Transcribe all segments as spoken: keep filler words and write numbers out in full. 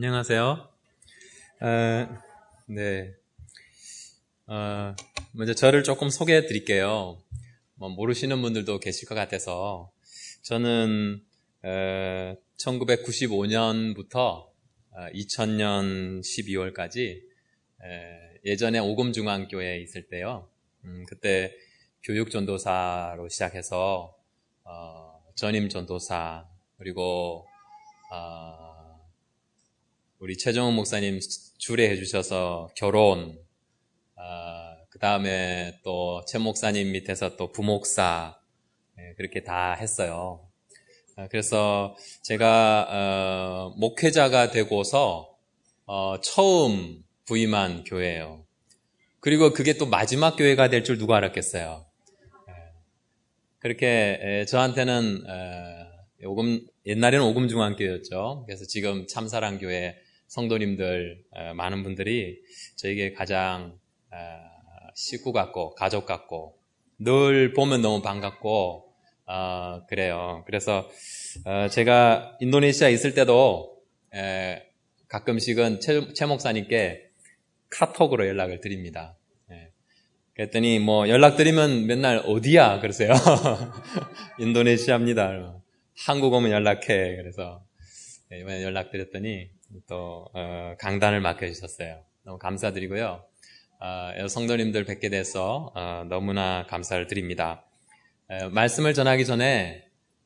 안녕하세요. 어, 네, 어, 먼저 저를 조금 소개해 드릴게요. 뭐 모르시는 분들도 계실 것 같아서 저는 어, 천구백구십오 년부터 어, 이천 년 십이월까지 에, 예전에 오금중앙교회에 있을 때요. 음, 그때 교육전도사로 시작해서 어, 전임전도사 그리고 어, 우리 최정훈 목사님 주례해 주셔서 결혼, 어, 그 다음에 또 최 목사님 밑에서 또 부목사, 예, 그렇게 다 했어요. 어, 그래서 제가 어, 목회자가 되고서 어, 처음 부임한 교회예요. 그리고 그게 또 마지막 교회가 될 줄 누가 알았겠어요. 예, 그렇게 에, 저한테는 에, 오금, 옛날에는 오금중앙교회였죠. 그래서 지금 참사랑교회 성도님들 많은 분들이 저에게 가장 식구 같고 가족 같고 늘 보면 너무 반갑고 어, 그래요. 그래서 어, 제가 인도네시아에 있을 때도 에, 가끔씩은 최, 최 목사님께 카톡으로 연락을 드립니다. 예. 그랬더니 뭐 연락드리면 맨날 어디야? 그러세요. 인도네시아입니다. 한국 오면 연락해. 그래서 이번에 연락드렸더니 또 어, 강단을 맡겨주셨어요. 너무 감사드리고요. 어, 성도님들 뵙게 돼서 어, 너무나 감사를 드립니다. 에, 말씀을 전하기 전에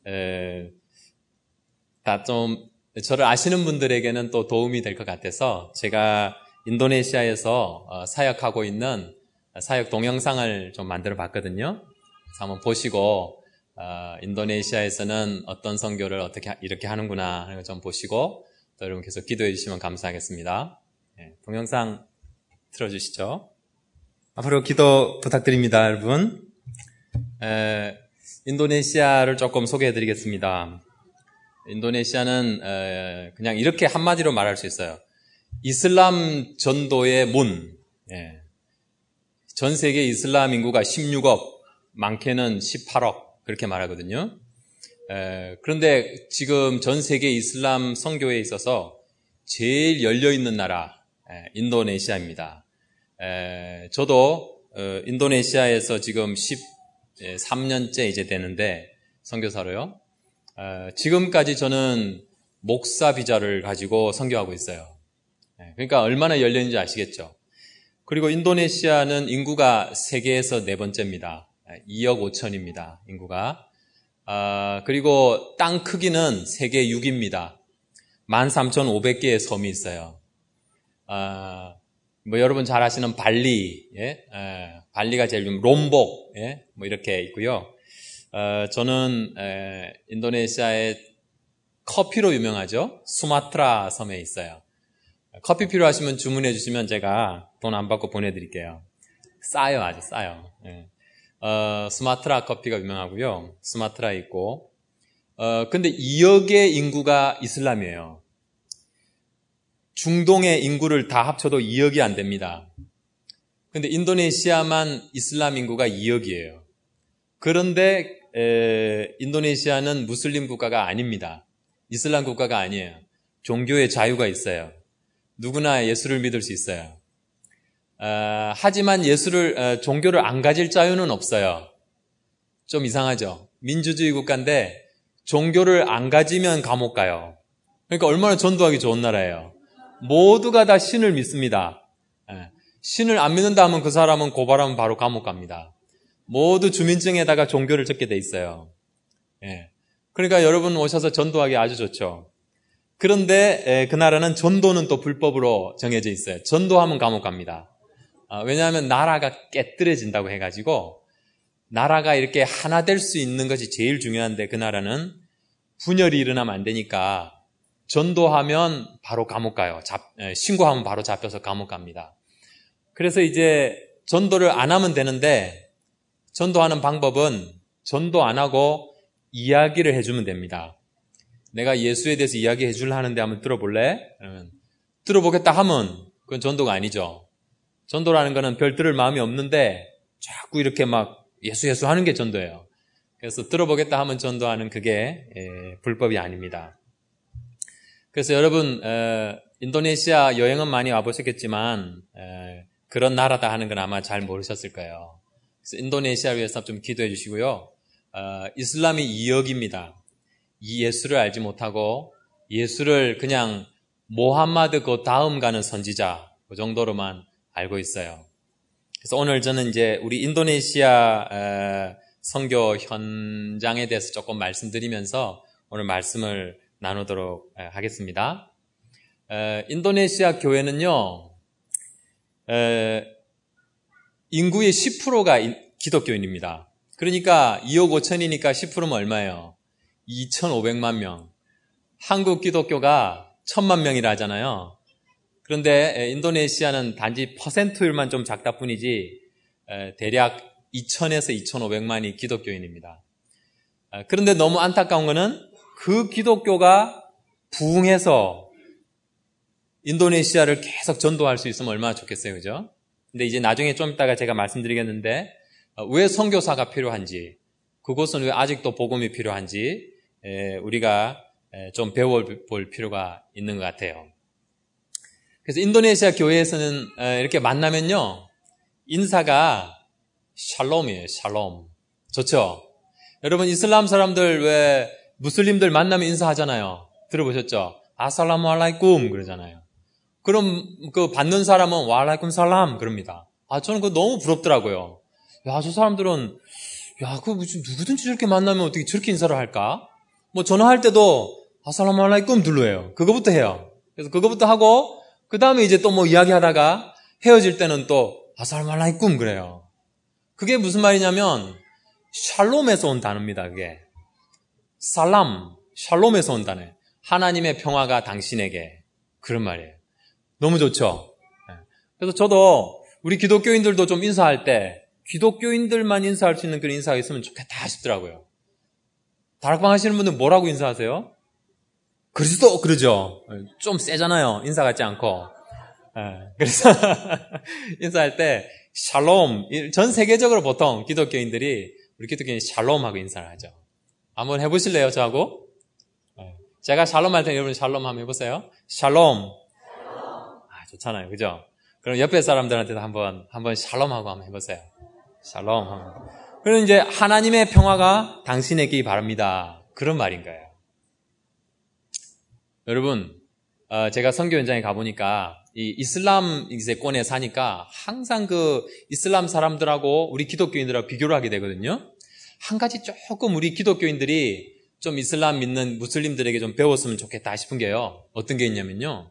다 좀 저를 아시는 분들에게는 또 도움이 될 것 같아서 제가 인도네시아에서 어, 사역하고 있는 사역 동영상을 좀 만들어 봤거든요. 그래서 한번 보시고 어, 인도네시아에서는 어떤 선교를 어떻게 이렇게 하는구나 하는 걸 좀 보시고 또 여러분 계속 기도해 주시면 감사하겠습니다. 네, 동영상 틀어주시죠. 앞으로 기도 부탁드립니다, 여러분. 에, 인도네시아를 조금 소개해 드리겠습니다. 인도네시아는 에, 그냥 이렇게 한마디로 말할 수 있어요. 이슬람 전도의 문. 예. 전 세계 이슬람 인구가 십육억, 많게는 십팔억 그렇게 말하거든요. 에, 그런데 지금 전 세계 이슬람 선교에 있어서 제일 열려있는 나라 에, 인도네시아입니다. 에, 저도 어, 인도네시아에서 지금 십삼 년째 이제 되는데 선교사로요. 에, 지금까지 저는 목사 비자를 가지고 선교하고 있어요. 에, 그러니까 얼마나 열려있는지 아시겠죠? 그리고 인도네시아는 인구가 세계에서 네 번째입니다. 이억 오천입니다. 인구가. 아, 그리고 땅 크기는 세계 육 위입니다. 만 삼천오백 개의 섬이 있어요. 아, 뭐 여러분 잘 아시는 발리, 예? 에, 발리가 제일 좀 롬복, 예? 뭐 이렇게 있고요. 어, 저는 에, 인도네시아의 커피로 유명하죠. 수마트라 섬에 있어요. 커피 필요하시면 주문해 주시면 제가 돈 안 받고 보내드릴게요. 싸요, 아주 싸요. 예. 어, 수마트라 커피가 유명하고요. 수마트라 있고, 어, 근데 이억의 인구가 이슬람이에요. 중동의 인구를 다 합쳐도 이억이 안 됩니다. 근데 인도네시아만 이슬람 인구가 이억이에요. 그런데 에, 인도네시아는 무슬림 국가가 아닙니다. 이슬람 국가가 아니에요. 종교의 자유가 있어요. 누구나 예수를 믿을 수 있어요. 어, 하지만 예수를 어, 종교를 안 가질 자유는 없어요. 좀 이상하죠. 민주주의 국가인데 종교를 안 가지면 감옥 가요. 그러니까 얼마나 전도하기 좋은 나라예요. 모두가 다 신을 믿습니다. 예. 신을 안 믿는다 하면 그 사람은 고발하면 바로 감옥 갑니다. 모두 주민증에다가 종교를 적게 돼 있어요. 예. 그러니까 여러분 오셔서 전도하기 아주 좋죠. 그런데 에, 그 나라는 전도는 또 불법으로 정해져 있어요. 전도하면 감옥 갑니다. 어, 왜냐하면 나라가 깨뜨려진다고 해가지고 나라가 이렇게 하나 될 수 있는 것이 제일 중요한데 그 나라는 분열이 일어나면 안 되니까 전도하면 바로 감옥 가요. 잡, 에, 신고하면 바로 잡혀서 감옥 갑니다. 그래서 이제 전도를 안 하면 되는데 전도하는 방법은 전도 안 하고 이야기를 해주면 됩니다. 내가 예수에 대해서 이야기해 주려 하는데 한번 들어볼래? 그러면 들어보겠다 하면 그건 전도가 아니죠. 전도라는 거는 별 들을 마음이 없는데 자꾸 이렇게 막 예수 예수 하는 게 전도예요. 그래서 들어보겠다 하면 전도하는 그게 에, 불법이 아닙니다. 그래서 여러분 에, 인도네시아 여행은 많이 와보셨겠지만 에, 그런 나라다 하는 건 아마 잘 모르셨을 거예요. 그래서 인도네시아를 위해서 좀 기도해 주시고요. 어, 이슬람이 이역입니다. 이 예수를 알지 못하고 예수를 그냥 모함마드 그 다음 가는 선지자 그 정도로만 알고 있어요. 그래서 오늘 저는 이제 우리 인도네시아 에, 선교 현장에 대해서 조금 말씀드리면서 오늘 말씀을 나누도록 에, 하겠습니다. 에, 인도네시아 교회는요, 에, 인구의 십 퍼센트가 기독교인입니다. 그러니까 이억 오천이니까 십 퍼센트면 얼마예요? 이천오백만 명. 한국 기독교가 천만 명이라 하잖아요. 그런데 인도네시아는 단지 퍼센트율만 좀 작다 뿐이지 대략 이천에서 이천오백만이 기독교인입니다. 그런데 너무 안타까운 거는 그 기독교가 부흥해서 인도네시아를 계속 전도할 수 있으면 얼마나 좋겠어요, 그죠? 근데 이제 나중에 좀 이따가 제가 말씀드리겠는데 왜 선교사가 필요한지, 그곳은 왜 아직도 복음이 필요한지 우리가 좀 배워볼 필요가 있는 것 같아요. 그래서 인도네시아 교회에서는 이렇게 만나면요, 인사가 샬롬이에요, 샬롬. 좋죠? 여러분, 이슬람 사람들 왜 무슬림들 만나면 인사하잖아요. 들어보셨죠? 아살라무 알라이쿰 그러잖아요. 그럼 그 받는 사람은 와알라이쿰 살람 그럽니다. 아, 저는 그거 너무 부럽더라고요. 야, 저 사람들은 야, 그 무슨 누구든지 저렇게 만나면 어떻게 저렇게 인사를 할까? 뭐 전화할 때도 아살라무 알라이쿰 둘러해요. 그거부터 해요. 그래서 그거부터 하고 그 다음에 이제 또 뭐 이야기하다가 헤어질 때는 또 아살라무 알라이쿰 그래요. 그게 무슨 말이냐면 샬롬에서 온 단어입니다. 그게 살람, 샬롬에서 온 단어예요. 하나님의 평화가 당신에게, 그런 말이에요. 너무 좋죠? 그래서 저도 우리 기독교인들도 좀 인사할 때 기독교인들만 인사할 수 있는 그런 인사가 있으면 좋겠다 싶더라고요. 다락방 하시는 분들 뭐라고 인사하세요? 그리스도 그러죠. 좀 세잖아요. 인사 같지 않고. 그래서 인사할 때 샬롬, 전 세계적으로 보통 기독교인들이 우리 기독교인 샬롬하고 인사를 하죠. 한번 해보실래요, 저하고? 제가 샬롬 할 때 여러분 샬롬 한번 해보세요. 샬롬. 아, 좋잖아요, 그죠? 그럼 옆에 사람들한테도 한번 한번 샬롬하고 한번 해보세요. 샬롬 하면. 그럼 이제 하나님의 평화가 당신에게 바랍니다. 그런 말인 거예요. 여러분, 어, 제가 선교 현장에 가보니까 이 이슬람 이세권에 사니까 항상 그 이슬람 사람들하고 우리 기독교인들하고 비교를 하게 되거든요. 한 가지 조금 우리 기독교인들이 좀 이슬람 믿는 무슬림들에게 좀 배웠으면 좋겠다 싶은 게요. 어떤 게 있냐면요.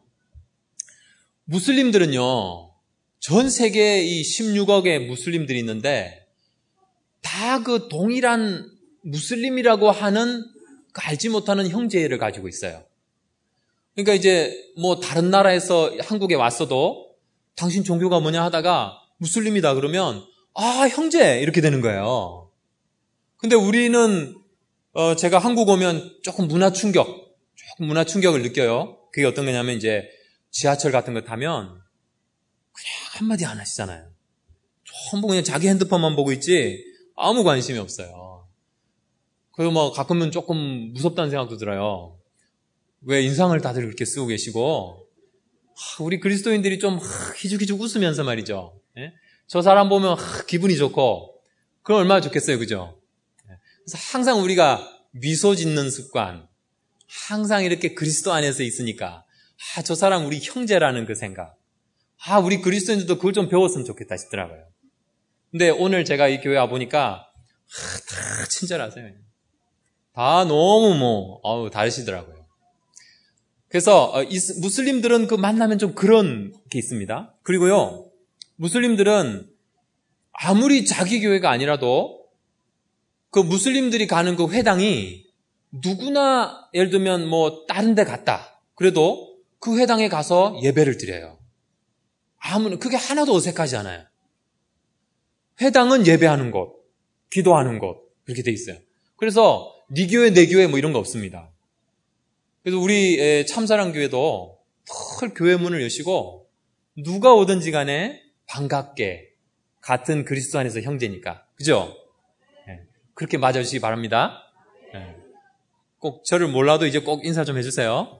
무슬림들은요, 전 세계에 이 십육억의 무슬림들이 있는데 다 그 동일한 무슬림이라고 하는 그 알지 못하는 형제를 가지고 있어요. 그러니까 이제 뭐 다른 나라에서 한국에 왔어도 당신 종교가 뭐냐 하다가 무슬림이다 그러면 아, 형제 이렇게 되는 거예요. 근데 우리는 어 제가 한국 오면 조금 문화 충격, 조금 문화 충격을 느껴요. 그게 어떤 거냐면 이제 지하철 같은 거 타면 그냥 한마디 안 하시잖아요. 전부 그냥 자기 핸드폰만 보고 있지 아무 관심이 없어요. 그래서 뭐 가끔은 조금 무섭다는 생각도 들어요. 왜 인상을 다들 그렇게 쓰고 계시고, 우리 그리스도인들이 좀 희죽희죽 웃으면서 말이죠. 예? 저 사람 보면 기분이 좋고, 그럼 얼마나 좋겠어요, 그죠? 그래서 항상 우리가 미소 짓는 습관, 항상 이렇게 그리스도 안에서 있으니까, 아, 저 사람 우리 형제라는 그 생각, 아, 우리 그리스도인들도 그걸 좀 배웠으면 좋겠다 싶더라고요. 근데 오늘 제가 이 교회 와보니까, 아, 다 친절하세요. 다 너무 뭐, 어우, 다르시더라고요. 그래서 무슬림들은 그 만나면 좀 그런 게 있습니다. 그리고요, 무슬림들은 아무리 자기 교회가 아니라도 그 무슬림들이 가는 그 회당이 누구나 예를 들면 뭐 다른 데 갔다. 그래도 그 회당에 가서 예배를 드려요. 아무나 그게 하나도 어색하지 않아요. 회당은 예배하는 곳, 기도하는 곳 그렇게 돼 있어요. 그래서 네 교회 내 교회 뭐 이런 거 없습니다. 그래서 우리 참사랑교회도 늘 교회 문을 여시고 누가 오든지 간에 반갑게 같은 그리스도 안에서 형제니까. 그죠? 네. 그렇게 맞아주시기 바랍니다. 네. 꼭 저를 몰라도 이제 꼭 인사 좀 해주세요.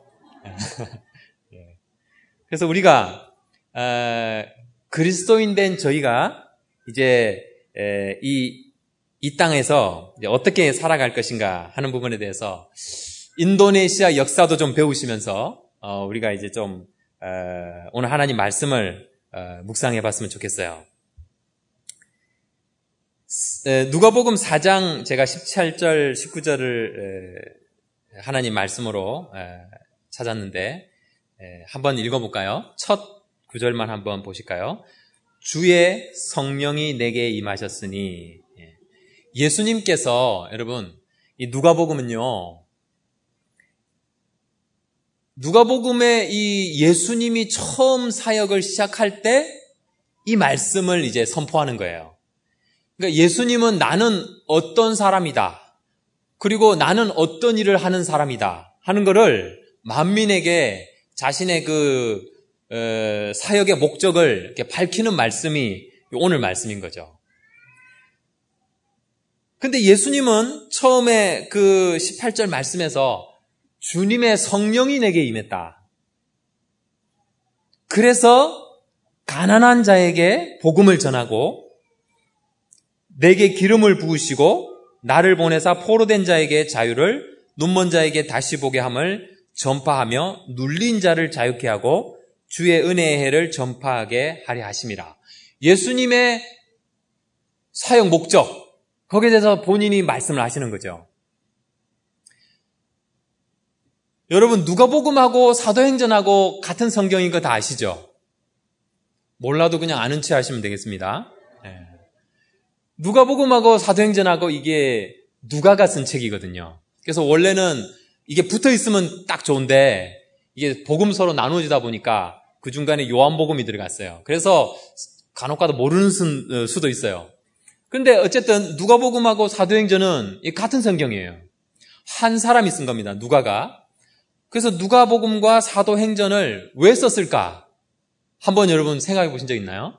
그래서 우리가 어, 그리스도인 된 저희가 이제 에, 이, 이 땅에서 이제 어떻게 살아갈 것인가 하는 부분에 대해서 인도네시아 역사도 좀 배우시면서 어, 우리가 이제 좀 어, 오늘 하나님 말씀을 어, 묵상해 봤으면 좋겠어요. 에, 누가복음 사 장 제가 십칠 절 십구 절을 에, 하나님 말씀으로 에, 찾았는데 에, 한번 읽어볼까요? 첫 구절만 한번 보실까요? 주의 성령이 내게 임하셨으니. 예수님께서 여러분 이 누가복음은요, 누가복음에 이 예수님이 처음 사역을 시작할 때 이 말씀을 이제 선포하는 거예요. 그러니까 예수님은 나는 어떤 사람이다, 그리고 나는 어떤 일을 하는 사람이다 하는 거를 만민에게 자신의 그 어, 사역의 목적을 이렇게 밝히는 말씀이 오늘 말씀인 거죠. 근데 예수님은 처음에 그 십팔 절 말씀에서 주님의 성령이 내게 임했다. 그래서 가난한 자에게 복음을 전하고 내게 기름을 부으시고 나를 보내사 포로된 자에게 자유를, 눈먼 자에게 다시 보게 함을 전파하며 눌린 자를 자유케 하고 주의 은혜의 해를 전파하게 하려 하심이라. 예수님의 사역 목적, 거기에 대해서 본인이 말씀을 하시는 거죠. 여러분 누가복음하고 사도행전하고 같은 성경인 거 다 아시죠? 몰라도 그냥 아는 체 하시면 되겠습니다. 네. 누가복음하고 사도행전하고 이게 누가가 쓴 책이거든요. 그래서 원래는 이게 붙어 있으면 딱 좋은데 이게 복음서로 나누어지다 보니까 그 중간에 요한복음이 들어갔어요. 그래서 간혹가다 모르는 수도 있어요. 근데 어쨌든 누가복음하고 사도행전은 같은 성경이에요. 한 사람이 쓴 겁니다. 누가가. 그래서 누가복음과 사도행전을 왜 썼을까? 한번 여러분 생각해 보신 적 있나요?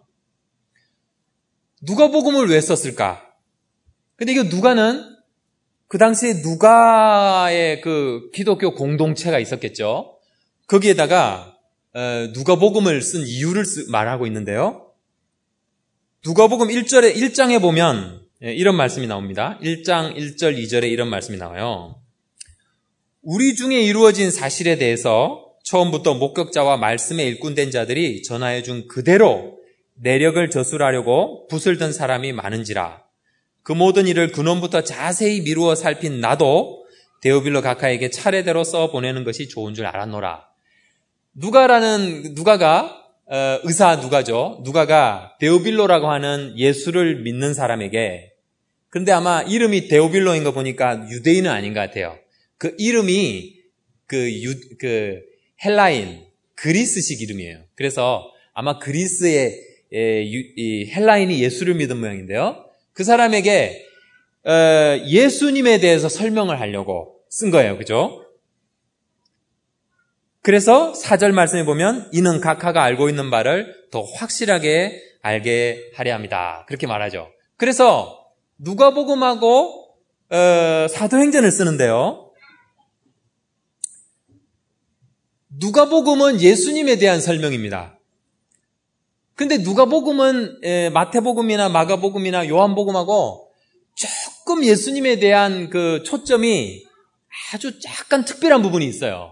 누가복음을 왜 썼을까? 근데 이거 누가는 그 당시에 누가의 그 기독교 공동체가 있었겠죠. 거기에다가 누가복음을 쓴 이유를 말하고 있는데요. 누가복음 일 절에 일 장에 보면 이런 말씀이 나옵니다. 일 장 일 절 이 절에 이런 말씀이 나와요. 우리 중에 이루어진 사실에 대해서 처음부터 목격자와 말씀에 일꾼된 자들이 전하여 준 그대로 내력을 저술하려고 붓을 든 사람이 많은지라. 그 모든 일을 근원부터 자세히 미루어 살핀 나도 데오빌로 각하에게 차례대로 써 보내는 것이 좋은 줄 알았노라. 누가라는 누가가 어, 의사 누가죠. 누가가 데오빌로라고 하는 예수를 믿는 사람에게, 근데 아마 이름이 데오빌로인 거 보니까 유대인은 아닌 것 같아요. 그 이름이 그, 유, 그 헬라인 그리스식 이름이에요. 그래서 아마 그리스의 에, 유, 이 헬라인이 예수를 믿은 모양인데요. 그 사람에게 어, 예수님에 대해서 설명을 하려고 쓴 거예요. 그죠? 그래서 사 절 말씀에 보면 이는 각하가 알고 있는 바를 더 확실하게 알게 하려 합니다. 그렇게 말하죠. 그래서 누가복음하고 어, 사도행전을 쓰는데요. 누가복음은 예수님에 대한 설명입니다. 근데 누가복음은 에, 마태복음이나 마가복음이나 요한복음하고 조금 예수님에 대한 그 초점이 아주 약간 특별한 부분이 있어요.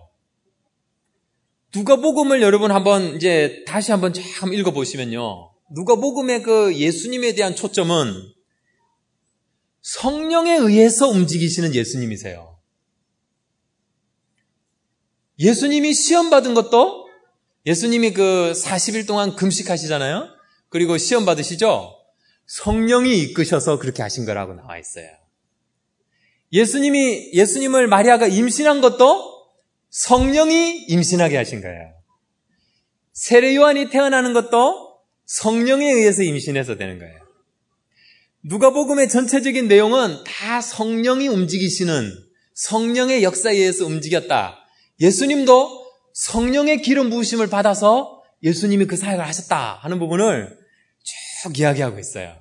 누가복음을 여러분 한번 이제 다시 한번 쫙 읽어보시면요. 누가복음의 그 예수님에 대한 초점은 성령에 의해서 움직이시는 예수님이세요. 예수님이 시험 받은 것도, 예수님이 그 사십 일 동안 금식하시잖아요. 그리고 시험 받으시죠. 성령이 이끄셔서 그렇게 하신 거라고 나와 있어요. 예수님이 예수님을 마리아가 임신한 것도 성령이 임신하게 하신 거예요. 세례 요한이 태어나는 것도 성령에 의해서 임신해서 되는 거예요. 누가복음의 전체적인 내용은 다 성령이 움직이시는, 성령의 역사에 의해서 움직였다. 예수님도 성령의 기름 부으심을 받아서 예수님이 그 사역을 하셨다 하는 부분을 쭉 이야기하고 있어요.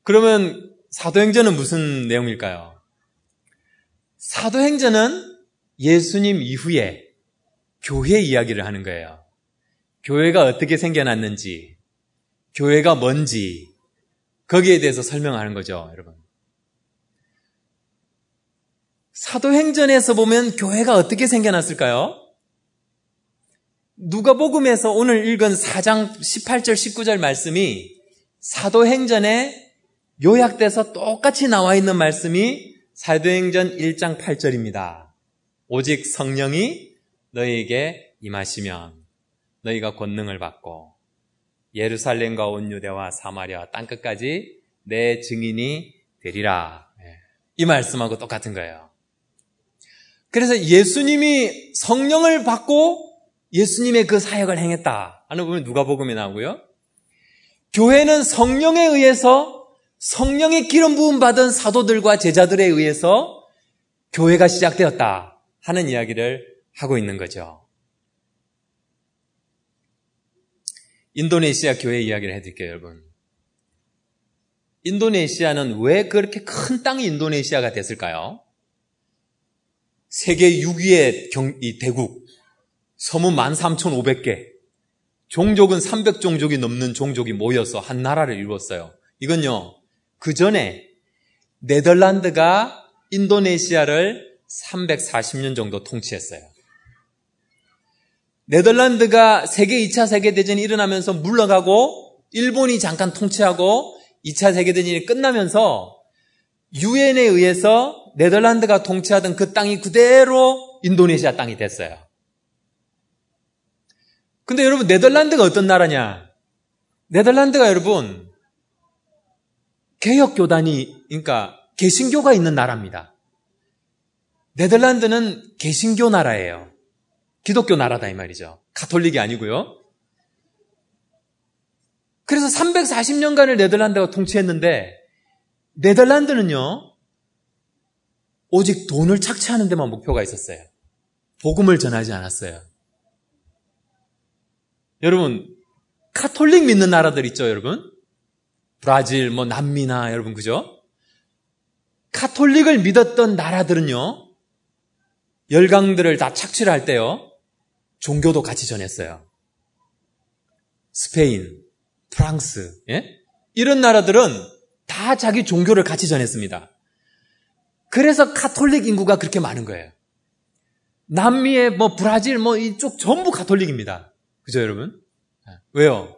그러면 사도행전은 무슨 내용일까요? 사도행전은 예수님 이후에 교회 이야기를 하는 거예요. 교회가 어떻게 생겨났는지, 교회가 뭔지, 거기에 대해서 설명하는 거죠, 여러분. 사도행전에서 보면 교회가 어떻게 생겨났을까요? 누가복음에서 오늘 읽은 사 장 십팔 절 십구 절 말씀이 사도행전에 요약돼서 똑같이 나와 있는 말씀이 사도행전 일 장 팔 절입니다. 오직 성령이 너희에게 임하시면 너희가 권능을 받고 예루살렘과 온 유대와 사마리아 땅끝까지 내 증인이 되리라. 이 말씀하고 똑같은 거예요. 그래서 예수님이 성령을 받고 예수님의 그 사역을 행했다 하는 부분이 누가복음에 나오고요. 교회는 성령에 의해서 성령의 기름 부음 받은 사도들과 제자들에 의해서 교회가 시작되었다 하는 이야기를 하고 있는 거죠. 인도네시아 교회 이야기를 해드릴게요, 여러분. 인도네시아는 왜 그렇게 큰 땅이 인도네시아가 됐을까요? 세계 육 위의 경, 이 대국, 섬은 만 삼천오백 개, 종족은 삼백 종족이 넘는 종족이 모여서 한 나라를 이루었어요. 이건요, 그 전에 네덜란드가 인도네시아를 삼백사십 년 정도 통치했어요. 네덜란드가 세계 이 차 세계대전이 일어나면서 물러가고 일본이 잠깐 통치하고 이 차 세계대전이 끝나면서 유엔에 의해서 네덜란드가 통치하던 그 땅이 그대로 인도네시아 땅이 됐어요. 근데 여러분, 네덜란드가 어떤 나라냐? 네덜란드가 여러분, 개혁교단이, 그러니까 개신교가 있는 나라입니다. 네덜란드는 개신교 나라예요. 기독교 나라다 이 말이죠. 가톨릭이 아니고요. 그래서 삼백사십 년간을 네덜란드가 통치했는데 네덜란드는요, 오직 돈을 착취하는 데만 목표가 있었어요. 복음을 전하지 않았어요. 여러분, 가톨릭 믿는 나라들 있죠, 여러분? 브라질, 뭐 남미나 여러분, 그죠? 가톨릭을 믿었던 나라들은요, 열강들을 다 착취를 할 때요, 종교도 같이 전했어요. 스페인, 프랑스, 예? 이런 나라들은 다 자기 종교를 같이 전했습니다. 그래서 가톨릭 인구가 그렇게 많은 거예요. 남미에 뭐 브라질 뭐 이쪽 전부 가톨릭입니다. 그죠, 여러분? 왜요?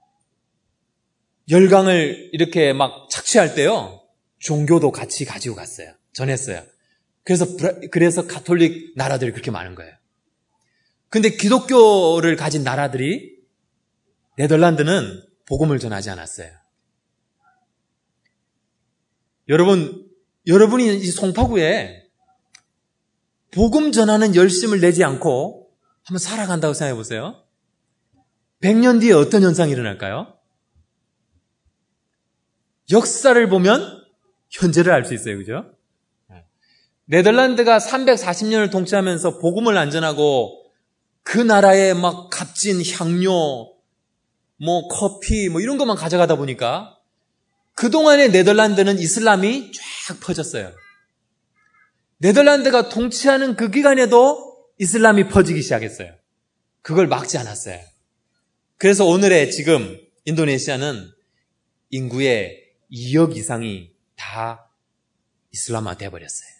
열강을 이렇게 막 착취할 때요, 종교도 같이 가지고 갔어요. 전했어요. 그래서, 그래서 가톨릭 나라들이 그렇게 많은 거예요. 근데 기독교를 가진 나라들이, 네덜란드는 복음을 전하지 않았어요. 여러분, 여러분이 이 송파구에 복음 전하는 열심을 내지 않고 한번 살아간다고 생각해 보세요. 백 년 뒤에 어떤 현상이 일어날까요? 역사를 보면 현재를 알 수 있어요. 그죠? 네덜란드가 삼백사십 년을 통치하면서 복음을 안 전하고 그 나라에 막 값진 향료, 뭐 커피, 뭐 이런 것만 가져가다 보니까 그동안의 네덜란드는 이슬람이 쫙 퍼졌어요. 네덜란드가 통치하는 그 기간에도 이슬람이 퍼지기 시작했어요. 그걸 막지 않았어요. 그래서 오늘의 지금 인도네시아는 인구의 이억 이상이 다 이슬람화 되어버렸어요.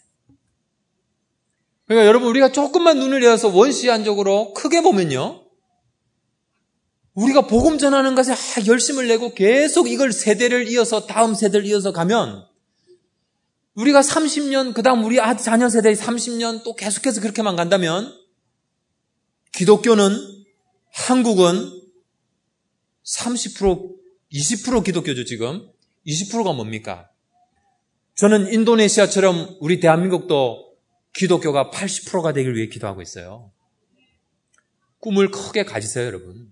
그러니까 여러분, 우리가 조금만 눈을 열어서 원시한적으로 크게 보면요, 우리가 복음 전하는 것에 열심을 내고 계속 이걸 세대를 이어서 다음 세대를 이어서 가면 우리가 삼십 년, 그 다음 우리 아들 자녀 세대의 삼십 년 또 계속해서 그렇게만 간다면 기독교는, 한국은 삼십 퍼센트, 이십 퍼센트 기독교죠, 지금. 이십 퍼센트가 뭡니까? 저는 인도네시아처럼 우리 대한민국도 기독교가 팔십 퍼센트가 되길 위해 기도하고 있어요. 꿈을 크게 가지세요, 여러분.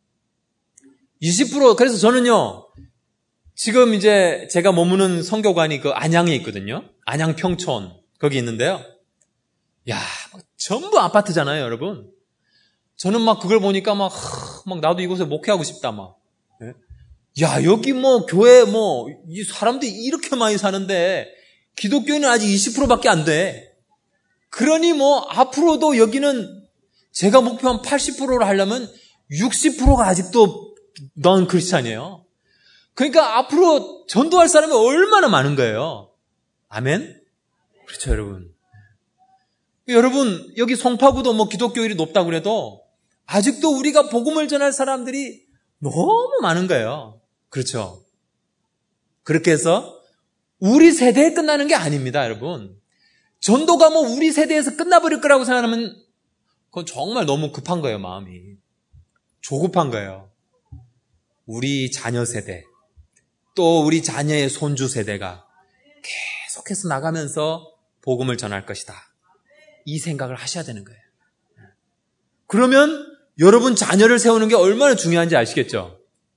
이십 퍼센트, 그래서 저는요, 지금 이제 제가 머무는 선교관이 그 안양에 있거든요. 안양 평촌, 거기 있는데요. 야, 전부 아파트잖아요, 여러분. 저는 막 그걸 보니까 막, 막 나도 이곳에 목회하고 싶다, 막. 야, 여기 뭐, 교회 뭐, 이 사람들이 이렇게 많이 사는데, 기독교인은 아직 이십 퍼센트밖에 안 돼. 그러니 뭐 앞으로도 여기는 제가 목표한 팔십 퍼센트를 하려면 육십 퍼센트가 아직도 넌 크리스찬이에요. 그러니까 앞으로 전도할 사람이 얼마나 많은 거예요. 아멘? 그렇죠, 여러분. 여러분, 여기 송파구도 뭐 기독교율이 높다고 그래도 아직도 우리가 복음을 전할 사람들이 너무 많은 거예요. 그렇죠. 그렇게 해서 우리 세대에 끝나는 게 아닙니다, 여러분. 전도가 뭐 우리 세대에서 끝나버릴 거라고 생각하면 그건 정말 너무 급한 거예요, 마음이. 조급한 거예요. 우리 자녀 세대, 또 우리 자녀의 손주 세대가 계속해서 나가면서 복음을 전할 것이다. 이 생각을 하셔야 되는 거예요. 그러면 여러분 자녀를 세우는 게 얼마나 중요한지 아시겠죠?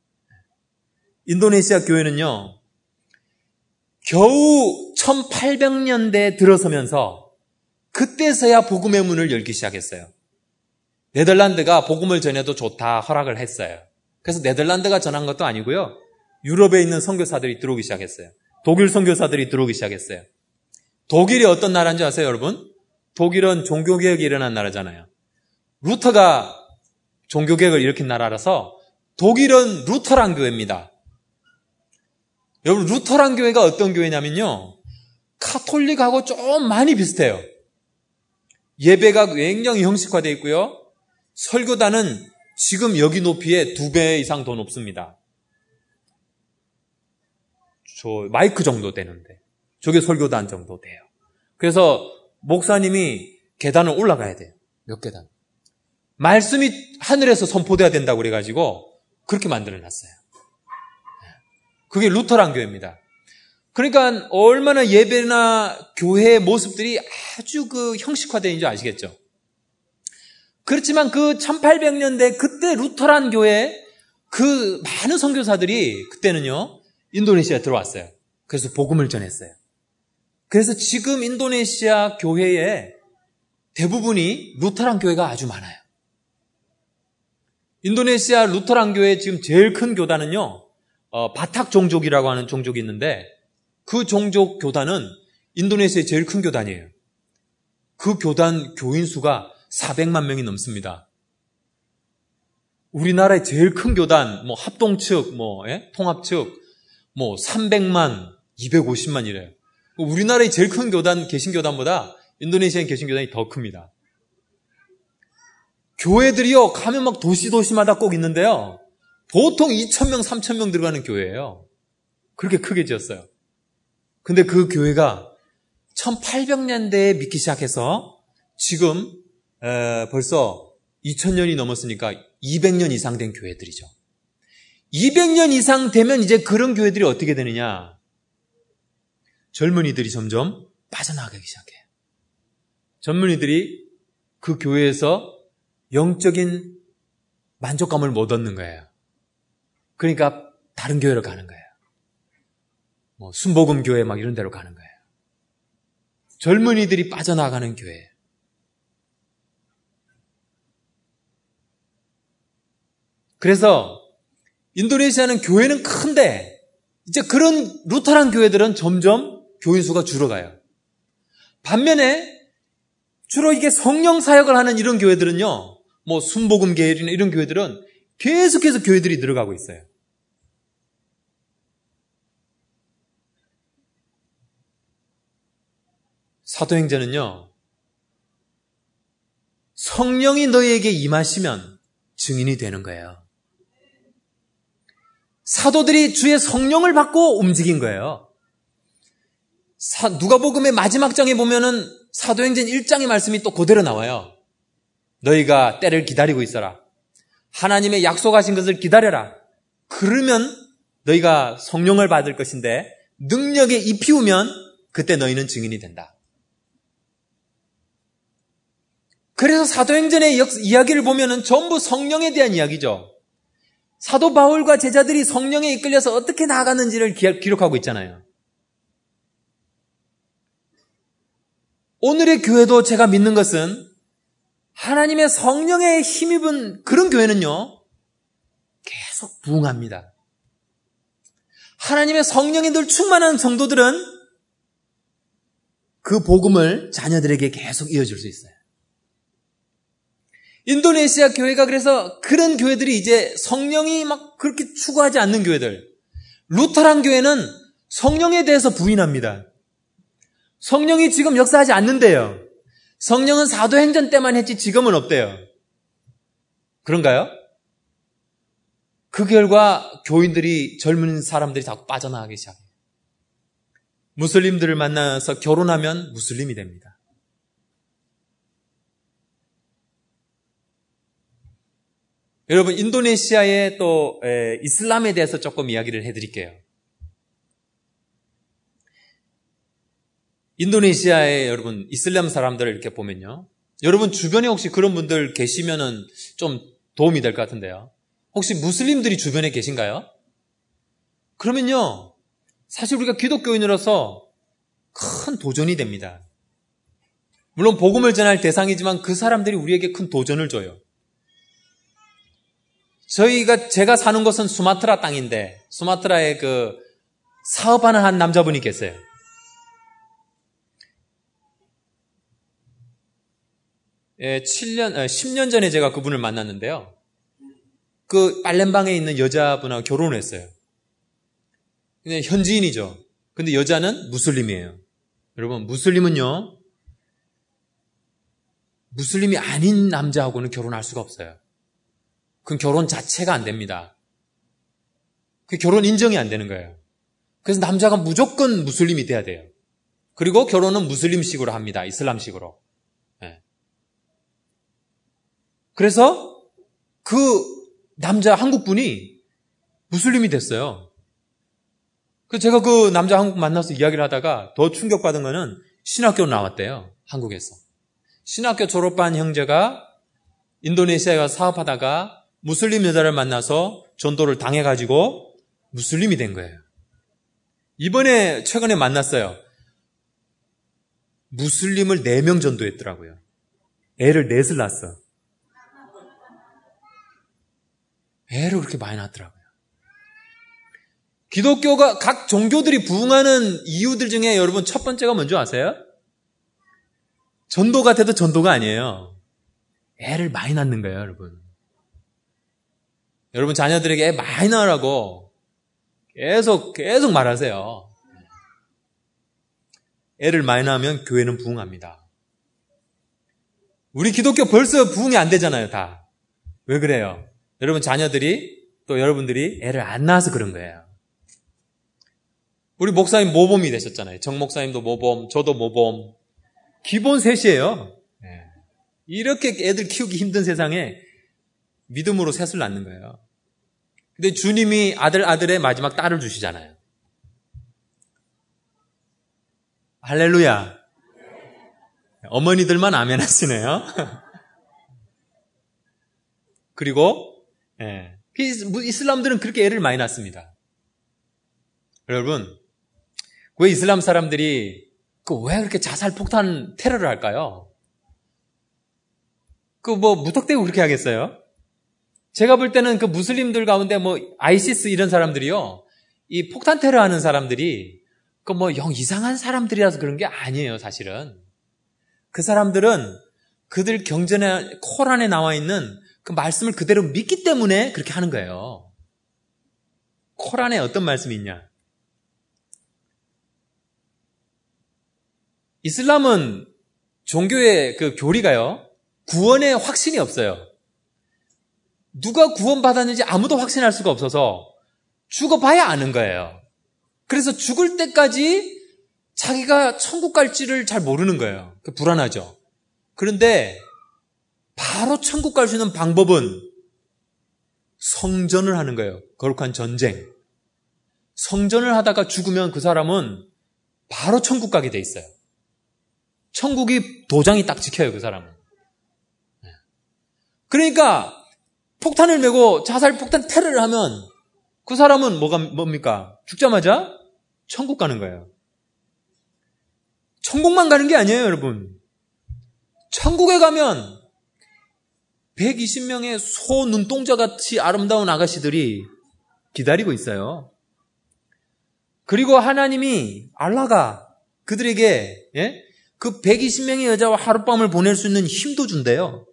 인도네시아 교회는요, 겨우 천팔백 년대에 들어서면서 그때서야 복음의 문을 열기 시작했어요. 네덜란드가 복음을 전해도 좋다 허락을 했어요. 그래서 네덜란드가 전한 것도 아니고요, 유럽에 있는 선교사들이 들어오기 시작했어요. 독일 선교사들이 들어오기 시작했어요. 독일이 어떤 나라인지 아세요, 여러분? 독일은 종교개혁이 일어난 나라잖아요. 루터가 종교개혁을 일으킨 나라라서 독일은 루터란 교회입니다. 여러분, 루터란 교회가 어떤 교회냐면요, 카톨릭하고 좀 많이 비슷해요. 예배가 굉장히 형식화되어 있고요, 설교단은 지금 여기 높이에 두 배 이상 더 높습니다. 저 마이크 정도 되는데 저게 설교단 정도 돼요. 그래서 목사님이 계단을 올라가야 돼요. 몇 계단. 말씀이 하늘에서 선포돼야 된다고 그래가지고 그렇게 만들어놨어요. 그게 루터란 교회입니다. 그러니까 얼마나 예배나 교회의 모습들이 아주 그 형식화되는지 아시겠죠? 그렇지만 그 천팔백 년대 그때 루터란 교회 그 많은 선교사들이 그때는요, 인도네시아에 들어왔어요. 그래서 복음을 전했어요. 그래서 지금 인도네시아 교회의 대부분이 루터란 교회가 아주 많아요. 인도네시아 루터란 교회 지금 제일 큰 교단은요, 어, 바탁 종족이라고 하는 종족이 있는데 그 종족 교단은 인도네시아의 제일 큰 교단이에요. 그 교단 교인 수가 사백만 명이 넘습니다. 우리나라의 제일 큰 교단, 뭐 합동 측, 뭐 예? 통합 측, 뭐 삼백만, 이백오십만 이래요. 우리나라의 제일 큰 교단, 개신교단보다 인도네시아의 개신교단이 더 큽니다. 교회들이요, 가면 막 도시 도시마다 꼭 있는데요, 보통 이천 명, 삼천 명 들어가는 교회예요. 그렇게 크게 지었어요. 근데 그 교회가 천팔백 년대에 믿기 시작해서 지금 에, 벌써 이천 년이 넘었으니까 이백 년 이상 된 교회들이죠. 이백 년 이상 되면 이제 그런 교회들이 어떻게 되느냐? 젊은이들이 점점 빠져나가기 시작해요. 젊은이들이 그 교회에서 영적인 만족감을 못 얻는 거예요. 그러니까 다른 교회로 가는 거예요. 뭐 순복음 교회 막 이런 데로 가는 거예요. 젊은이들이 빠져나가는 교회. 그래서 인도네시아는 교회는 큰데 이제 그런 루터란 교회들은 점점 교인 수가 줄어가요. 반면에 주로 이게 성령 사역을 하는 이런 교회들은요, 뭐 순복음 계열이나 이런 교회들은 계속해서 교회들이 늘어가고 있어요. 사도행전은요, 성령이 너희에게 임하시면 증인이 되는 거예요. 사도들이 주의 성령을 받고 움직인 거예요. 사, 누가복음의 마지막 장에 보면은 사도행전 일 장의 말씀이 또 그대로 나와요. 너희가 때를 기다리고 있어라. 하나님의 약속하신 것을 기다려라. 그러면 너희가 성령을 받을 것인데 능력에 입히우면 그때 너희는 증인이 된다. 그래서 사도행전의 역, 이야기를 보면은 전부 성령에 대한 이야기죠. 사도 바울과 제자들이 성령에 이끌려서 어떻게 나아갔는지를 기록하고 있잖아요. 오늘의 교회도 제가 믿는 것은 하나님의 성령에 힘입은 그런 교회는요, 계속 부흥합니다. 하나님의 성령이 늘 충만한 성도들은 그 복음을 자녀들에게 계속 이어줄 수 있어요. 인도네시아 교회가 그래서 그런 교회들이 이제 성령이 막 그렇게 추구하지 않는 교회들. 루터란 교회는 성령에 대해서 부인합니다. 성령이 지금 역사하지 않는데요. 성령은 사도행전 때만 했지 지금은 없대요. 그런가요? 그 결과 교인들이, 젊은 사람들이 자꾸 빠져나가기 시작해요. 무슬림들을 만나서 결혼하면 무슬림이 됩니다. 여러분, 인도네시아의 또 에, 이슬람에 대해서 조금 이야기를 해드릴게요. 인도네시아의 여러분 이슬람 사람들을 이렇게 보면요, 여러분 주변에 혹시 그런 분들 계시면은 좀 도움이 될 것 같은데요. 혹시 무슬림들이 주변에 계신가요? 그러면요, 사실 우리가 기독교인으로서 큰 도전이 됩니다. 물론 복음을 전할 대상이지만 그 사람들이 우리에게 큰 도전을 줘요. 저희가, 제가 사는 곳은 수마트라 땅인데, 수마트라에 그 사업하는 한 남자분이 계세요. 예, 칠 년, 십 년 전에 제가 그분을 만났는데요. 그 빨래방에 있는 여자분하고 결혼을 했어요. 근데 현지인이죠. 근데 여자는 무슬림이에요. 여러분, 무슬림은요, 무슬림이 아닌 남자하고는 결혼할 수가 없어요. 그건 결혼 자체가 안 됩니다. 그 결혼 인정이 안 되는 거예요. 그래서 남자가 무조건 무슬림이 돼야 돼요. 그리고 결혼은 무슬림식으로 합니다. 이슬람식으로. 네. 그래서 그 남자 한국분이 무슬림이 됐어요. 그래서 제가 그 남자 한국 만나서 이야기를 하다가 더 충격받은 거는 신학교 나왔대요. 한국에서. 신학교 졸업한 형제가 인도네시아에 가서 사업하다가 무슬림 여자를 만나서 전도를 당해가지고 무슬림이 된 거예요. 이번에 최근에 만났어요. 무슬림을 네 명 전도했더라고요. 애를 넷을 낳았어. 애를 그렇게 많이 낳았더라고요. 기독교가, 각 종교들이 부흥하는 이유들 중에 여러분 첫 번째가 뭔지 아세요? 전도 같아도 전도가 아니에요. 애를 많이 낳는 거예요, 여러분. 여러분 자녀들에게 애 많이 낳으라고 계속 계속 말하세요. 애를 많이 낳으면 교회는 부흥합니다. 우리 기독교 벌써 부흥이 안 되잖아요, 다. 왜 그래요? 여러분 자녀들이, 또 여러분들이 애를 안 낳아서 그런 거예요. 우리 목사님 모범이 되셨잖아요. 정 목사님도 모범, 저도 모범. 기본 셋이에요. 이렇게 애들 키우기 힘든 세상에 믿음으로 셋을 낳는 거예요. 근데 주님이 아들, 아들의 마지막 딸을 주시잖아요. 할렐루야. 어머니들만 아멘 하시네요. 그리고, 예, 이슬람들은 그렇게 애를 많이 낳습니다. 여러분, 왜 이슬람 사람들이 그 왜 그렇게 자살 폭탄 테러를 할까요? 그 뭐 무턱대고 그렇게 하겠어요? 제가 볼 때는 그 무슬림들 가운데 뭐 아이시스 이런 사람들이요, 이 폭탄 테러 하는 사람들이 그 뭐 영 이상한 사람들이라서 그런 게 아니에요, 사실은. 그 사람들은 그들 경전에, 코란에 나와 있는 그 말씀을 그대로 믿기 때문에 그렇게 하는 거예요. 코란에 어떤 말씀이 있냐? 이슬람은 종교의 그 교리가요, 구원의 확신이 없어요. 누가 구원받았는지 아무도 확신할 수가 없어서 죽어봐야 아는 거예요. 그래서 죽을 때까지 자기가 천국 갈지를 잘 모르는 거예요. 불안하죠. 그런데 바로 천국 갈 수 있는 방법은 성전을 하는 거예요. 거룩한 전쟁. 성전을 하다가 죽으면 그 사람은 바로 천국 가게 돼 있어요. 천국이 도장이 딱 찍혀요, 그 사람은. 그러니까 폭탄을 메고 자살 폭탄 테러를 하면 그 사람은 뭐가 뭡니까? 죽자마자 천국 가는 거예요. 천국만 가는 게 아니에요, 여러분. 천국에 가면 백이십 명의 소 눈동자같이 아름다운 아가씨들이 기다리고 있어요. 그리고 하나님이, 알라가 그들에게, 예? 그 백이십 명의 여자와 하룻밤을 보낼 수 있는 힘도 준대요.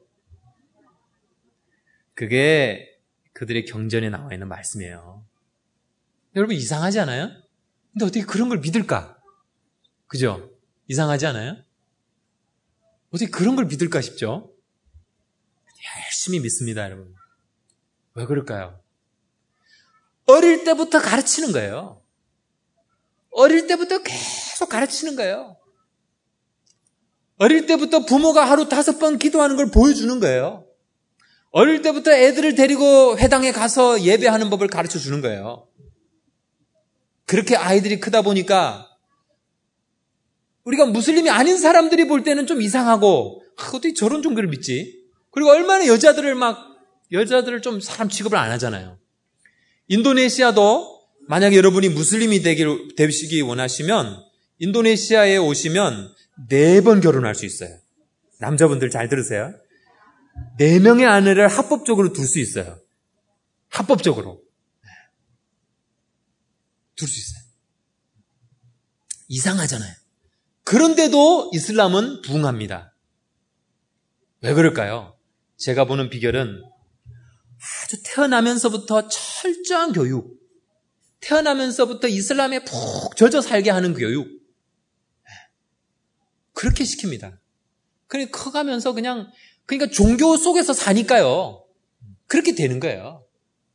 그게 그들의 경전에 나와 있는 말씀이에요. 여러분 이상하지 않아요? 근데 어떻게 그런 걸 믿을까? 그죠? 이상하지 않아요? 어떻게 그런 걸 믿을까 싶죠? 열심히 믿습니다, 여러분. 왜 그럴까요? 어릴 때부터 가르치는 거예요. 어릴 때부터 계속 가르치는 거예요. 어릴 때부터 부모가 하루 다섯 번 기도하는 걸 보여주는 거예요. 어릴 때부터 애들을 데리고 회당에 가서 예배하는 법을 가르쳐 주는 거예요. 그렇게 아이들이 크다 보니까 우리가 무슬림이 아닌 사람들이 볼 때는 좀 이상하고 아, 어떻게 저런 종교를 믿지? 그리고 얼마나 여자들을 막 여자들을 좀 사람 취급을 안 하잖아요. 인도네시아도 만약에 여러분이 무슬림이 되기를, 되시기 원하시면 인도네시아에 오시면 네 번 결혼할 수 있어요. 남자분들 잘 들으세요. 네 명의 아내를 합법적으로 둘 수 있어요. 합법적으로. 둘 수 있어요. 이상하잖아요. 그런데도 이슬람은 부흥합니다. 왜 그럴까요? 제가 보는 비결은 아주 태어나면서부터 철저한 교육, 태어나면서부터 이슬람에 푹 젖어 살게 하는 교육, 그렇게 시킵니다. 그러니까 커가면서 그냥 그러니까 종교 속에서 사니까요. 그렇게 되는 거예요.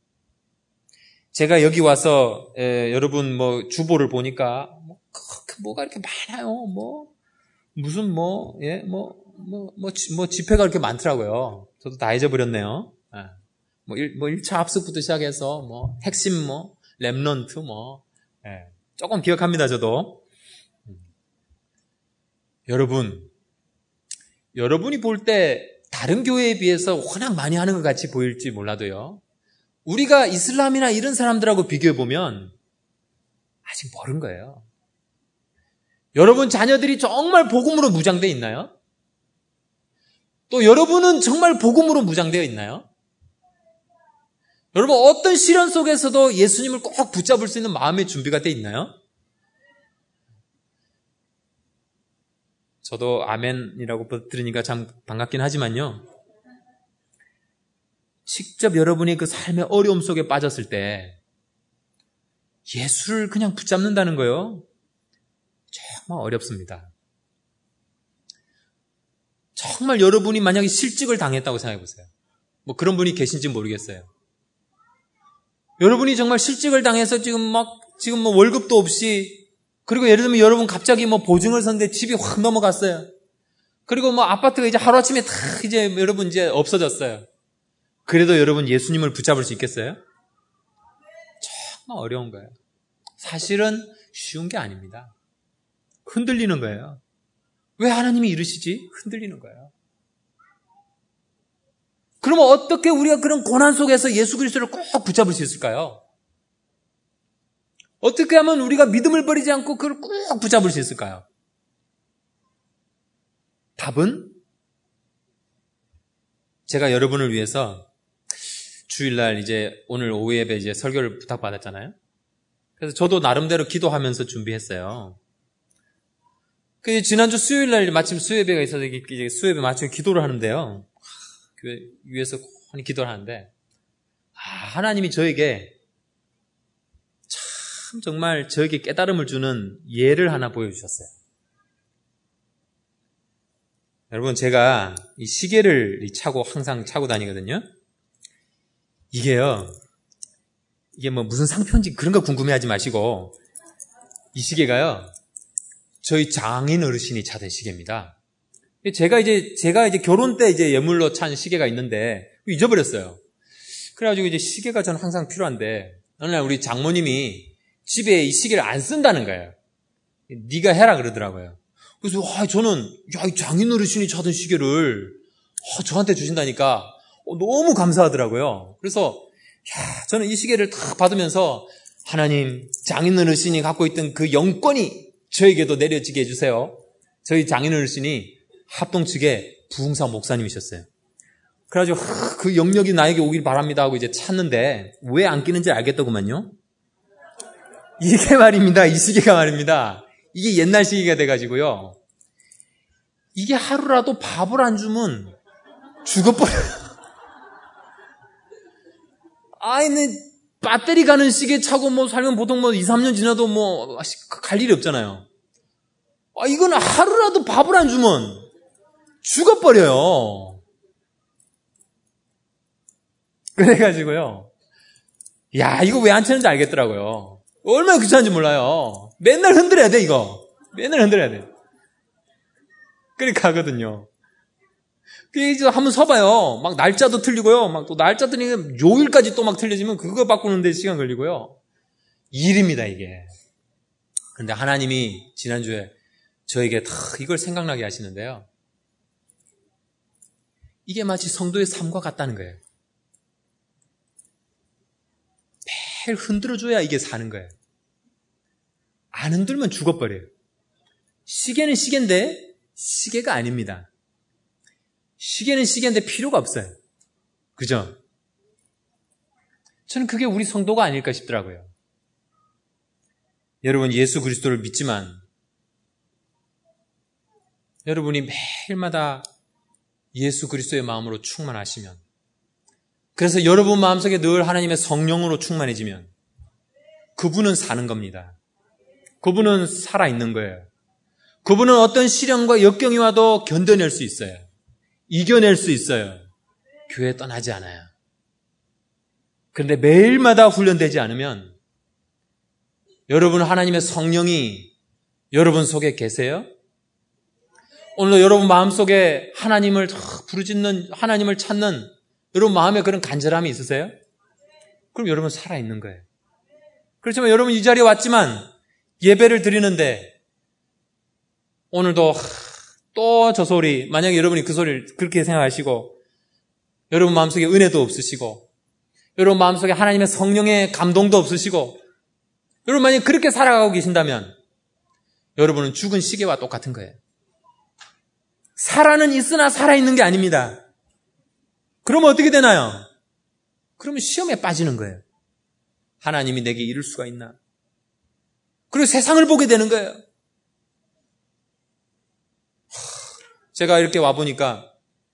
제가 여기 와서 에, 여러분 뭐 주보를 보니까 뭐, 뭐가 이렇게 많아요. 뭐 무슨 뭐 예 뭐 뭐 뭐 뭐 집회가 이렇게 많더라고요. 저도 다 잊어버렸네요. 아, 뭐 일 뭐 일 차 합숙부터 시작해서 뭐 핵심 뭐 렘넌트 뭐 예, 조금 기억합니다. 저도. 음. 여러분 여러분이 볼 때 다른 교회에 비해서 워낙 많이 하는 것 같이 보일지 몰라도요. 우리가 이슬람이나 이런 사람들하고 비교해보면 아직 모르는 거예요. 여러분 자녀들이 정말 복음으로 무장되어 있나요? 또 여러분은 정말 복음으로 무장되어 있나요? 여러분 어떤 시련 속에서도 예수님을 꼭 붙잡을 수 있는 마음의 준비가 되어 있나요? 저도 아멘이라고 들으니까 참 반갑긴 하지만요. 직접 여러분이 그 삶의 어려움 속에 빠졌을 때 예수를 그냥 붙잡는다는 거요. 정말 어렵습니다. 정말 여러분이 만약에 실직을 당했다고 생각해 보세요. 뭐 그런 분이 계신지 모르겠어요. 여러분이 정말 실직을 당해서 지금 막 지금 뭐 월급도 없이 그리고 예를 들면 여러분 갑자기 뭐 보증을 섰는데 집이 확 넘어갔어요. 그리고 뭐 아파트가 이제 하루아침에 다 이제 여러분 이제 없어졌어요. 그래도 여러분 예수님을 붙잡을 수 있겠어요? 정말 어려운 거예요. 사실은 쉬운 게 아닙니다. 흔들리는 거예요. 왜 하나님이 이러시지? 흔들리는 거예요. 그러면 어떻게 우리가 그런 고난 속에서 예수 그리스도를 꼭 붙잡을 수 있을까요? 어떻게 하면 우리가 믿음을 버리지 않고 그걸 꼭 붙잡을 수 있을까요? 답은 제가 여러분을 위해서 주일날 이제 오늘 오후 예배 이제 설교를 부탁받았잖아요. 그래서 저도 나름대로 기도하면서 준비했어요. 그 지난주 수요일날 마침 수요예배가 있어서 이제 수요예배 마침 기도를 하는데요. 교회 위에서 많이 기도를 하는데 아, 하나님이 저에게 참 정말 저에게 깨달음을 주는 예를 하나 보여주셨어요. 여러분 제가 이 시계를 차고 항상 차고 다니거든요. 이게요. 이게 뭐 무슨 상표인지 그런 거 궁금해하지 마시고 이 시계가요. 저희 장인 어르신이 차던 시계입니다. 제가 이제 제가 이제 결혼 때 이제 예물로 찬 시계가 있는데 잊어버렸어요. 그래가지고 이제 시계가 저는 항상 필요한데 어느 날 우리 장모님이 집에 이 시계를 안 쓴다는 거예요. 네가 해라 그러더라고요. 그래서 와 저는 야, 이 장인 어르신이 차던 시계를 어, 저한테 주신다니까 어, 너무 감사하더라고요. 그래서 야, 저는 이 시계를 딱 받으면서 하나님 장인 어르신이 갖고 있던 그 영권이 저에게도 내려지게 해주세요. 저희 장인 어르신이 합동 측의 부흥사 목사님이셨어요. 그래가지고 그 영역이 나에게 오길 바랍니다 하고 이제 찾는데 왜 안 끼는지 알겠더구만요. 이게 말입니다. 이 시계가 말입니다. 이게 옛날 시계가 돼가지고요. 이게 하루라도 밥을 안 주면 죽어버려요. 아이는 배터리 가는 시계 차고 뭐 살면 보통 뭐 이, 삼 년 지나도 뭐 갈 일이 없잖아요. 아, 이건 하루라도 밥을 안 주면 죽어버려요. 그래가지고요. 야, 이거 왜 안 치는지 알겠더라고요. 얼마나 귀찮은지 몰라요. 맨날 흔들어야 돼, 이거. 맨날 흔들어야 돼. 그러니까 하거든요. 그래서 한번 서봐요. 막 날짜도 틀리고요. 막 또 날짜 틀리면 요일까지 또 막 틀려지면 그거 바꾸는데 시간 걸리고요. 일입니다, 이게. 그런데 하나님이 지난주에 저에게 다 이걸 생각나게 하시는데요. 이게 마치 성도의 삶과 같다는 거예요. 매일 흔들어줘야 이게 사는 거예요. 안 흔들면 죽어버려요. 시계는 시계인데 시계가 아닙니다. 시계는 시계인데 필요가 없어요. 그죠? 저는 그게 우리 성도가 아닐까 싶더라고요. 여러분, 예수 그리스도를 믿지만 여러분이 매일마다 예수 그리스도의 마음으로 충만하시면, 그래서 여러분 마음속에 늘 하나님의 성령으로 충만해지면 그분은 사는 겁니다. 그분은 살아있는 거예요. 그분은 어떤 시련과 역경이 와도 견뎌낼 수 있어요. 이겨낼 수 있어요. 교회 떠나지 않아요. 그런데 매일마다 훈련되지 않으면 여러분 하나님의 성령이 여러분 속에 계세요? 오늘도 여러분 마음속에 하나님을 부르짖는, 하나님을 찾는 여러분 마음에 그런 간절함이 있으세요? 그럼 여러분 살아있는 거예요. 그렇지만 여러분 이 자리에 왔지만 예배를 드리는데 오늘도 또 저 소리, 만약에 여러분이 그 소리를 그렇게 생각하시고 여러분 마음속에 은혜도 없으시고 여러분 마음속에 하나님의 성령의 감동도 없으시고 여러분 만약에 그렇게 살아가고 계신다면 여러분은 죽은 시계와 똑같은 거예요. 살아는 있으나 살아있는 게 아닙니다. 그러면 어떻게 되나요? 그러면 시험에 빠지는 거예요. 하나님이 내게 이룰 수가 있나? 그리고 세상을 보게 되는 거예요. 제가 이렇게 와보니까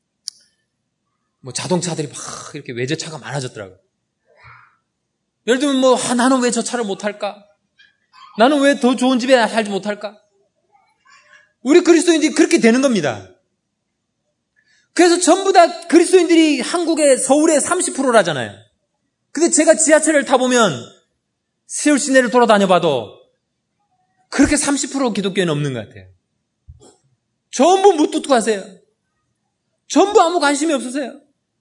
뭐 자동차들이 막 이렇게 외제차가 많아졌더라고요. 예를 들면 뭐 아, 나는 왜 저 차를 못 탈까? 나는 왜 더 좋은 집에 살지 못할까? 우리 그리스도인들이 그렇게 되는 겁니다. 그래서 전부 다 그리스도인들이 한국의 서울의 삼십 퍼센트라잖아요. 근데 제가 지하철을 타보면 세울 시내를 돌아다녀봐도 그렇게 삼십 퍼센트 기독교인은 없는 것 같아요. 전부 무뚝뚝하세요. 전부 아무 관심이 없으세요.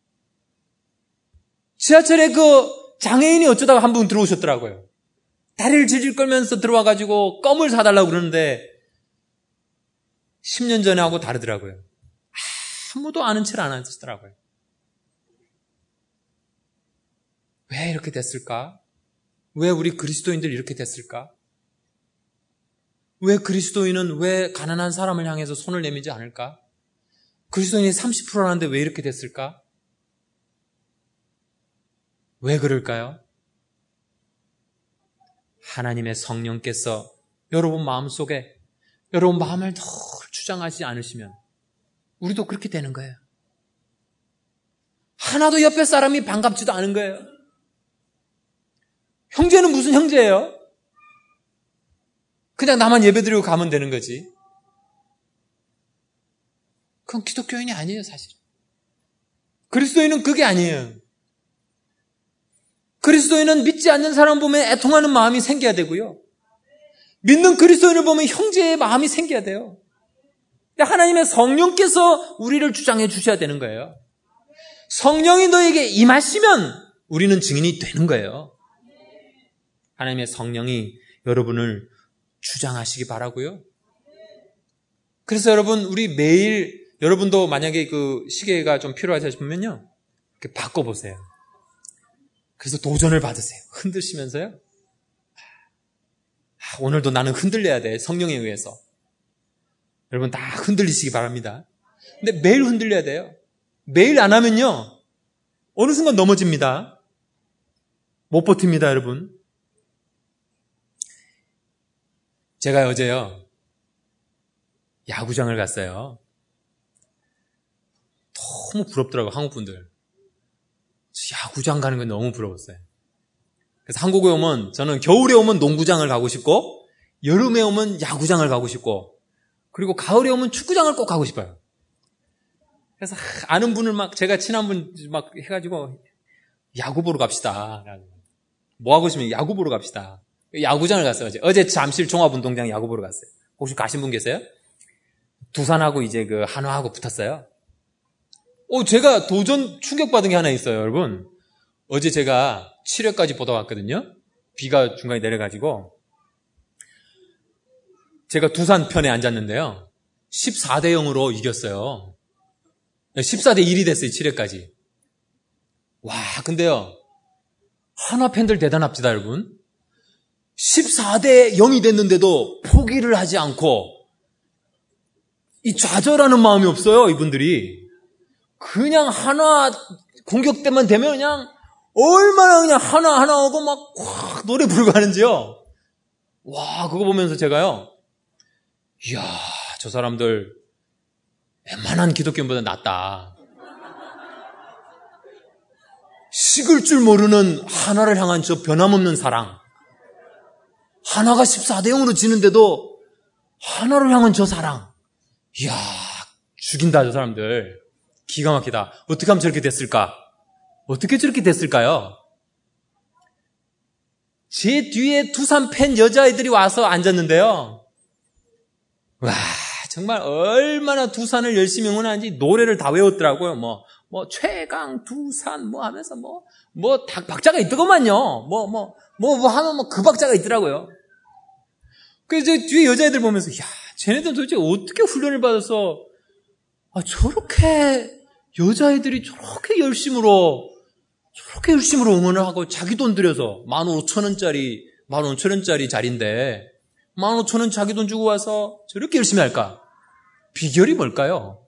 지하철에 그 장애인이 어쩌다가 한 분 들어오셨더라고요. 다리를 질질 끌면서 들어와가지고 껌을 사달라고 그러는데 십 년 전에 하고 다르더라고요. 아무도 아는 체를 안 하시더라고요. 왜 이렇게 됐을까? 왜 우리 그리스도인들이 이렇게 됐을까? 왜 그리스도인은 왜 가난한 사람을 향해서 손을 내밀지 않을까? 그리스도인이 삼십 퍼센트라는데 왜 이렇게 됐을까? 왜 그럴까요? 하나님의 성령께서 여러분 마음속에 여러분 마음을 더 주장하지 않으시면 우리도 그렇게 되는 거예요. 하나도 옆에 사람이 반갑지도 않은 거예요. 형제는 무슨 형제예요? 그냥 나만 예배드리고 가면 되는 거지. 그건 기독교인이 아니에요, 사실. 그리스도인은 그게 아니에요. 그리스도인은 믿지 않는 사람 보면 애통하는 마음이 생겨야 되고요. 믿는 그리스도인을 보면 형제의 마음이 생겨야 돼요. 하나님의 성령께서 우리를 주장해 주셔야 되는 거예요. 성령이 너에게 임하시면 우리는 증인이 되는 거예요. 하나님의 성령이 여러분을 주장하시기 바라고요. 그래서 여러분, 우리 매일 여러분도 만약에 그 시계가 좀 필요하다 싶으면요, 이렇게 바꿔보세요. 그래서 도전을 받으세요. 흔드시면서요. 아, 오늘도 나는 흔들려야 돼. 성령에 의해서. 여러분 다 흔들리시기 바랍니다. 근데 매일 흔들려야 돼요. 매일 안 하면요, 어느 순간 넘어집니다. 못 버팁니다, 여러분. 제가 어제요, 야구장을 갔어요. 너무 부럽더라고요, 한국 분들. 야구장 가는 건 너무 부러웠어요. 그래서 한국에 오면 저는 겨울에 오면 농구장을 가고 싶고 여름에 오면 야구장을 가고 싶고 그리고 가을에 오면 축구장을 꼭 가고 싶어요. 그래서 아는 분을 막 제가 친한 분 막 해가지고 야구 보러 갑시다. 뭐 하고 싶으면 야구 보러 갑시다. 야구장을 갔어요. 어제, 어제 잠실 종합운동장 야구 보러 갔어요. 혹시 가신 분 계세요? 두산하고 이제 그 한화하고 붙었어요. 어, 제가 도전 충격받은 게 하나 있어요, 여러분. 어제 제가 칠 회까지 보다 왔거든요. 비가 중간에 내려가지고. 제가 두산 편에 앉았는데요. 십사 대 영으로 이겼어요. 십사 대 일이 됐어요, 칠 회까지. 와, 근데요. 한화 팬들 대단합니다, 여러분. 십사 대 영이 됐는데도 포기를 하지 않고 이 좌절하는 마음이 없어요, 이분들이. 그냥 하나 공격 때만 되면 그냥 얼마나 그냥 하나 하나 하고 막 확 노래 부르고 하는지요. 와, 그거 보면서 제가요. 이야, 저 사람들 웬만한 기독교인보다 낫다. 식을 줄 모르는 하나를 향한 저 변함없는 사랑. 하나가 십사 대 영으로 지는데도 하나를 향한 저 사랑. 이야, 죽인다, 저 사람들. 기가 막히다. 어떻게 하면 저렇게 됐을까? 어떻게 저렇게 됐을까요? 제 뒤에 두산 팬 여자아이들이 와서 앉았는데요. 와, 정말 얼마나 두산을 열심히 응원하는지 노래를 다 외웠더라고요. 뭐, 뭐, 최강, 두산, 뭐 하면서 뭐, 뭐, 다, 박자가 있더구만요. 뭐, 뭐, 뭐, 뭐 하면 뭐 그 박자가 있더라고요. 그래서 제 뒤에 여자애들 보면서, 야, 쟤네들 도대체 어떻게 훈련을 받아서, 아, 저렇게, 여자애들이 저렇게 열심으로, 저렇게 열심으로 응원을 하고 자기 돈 들여서, 만 오천 원짜리, 만 오천 원짜리 자리인데, 만 오천 원 자기 돈 주고 와서 저렇게 열심히 할까? 비결이 뭘까요?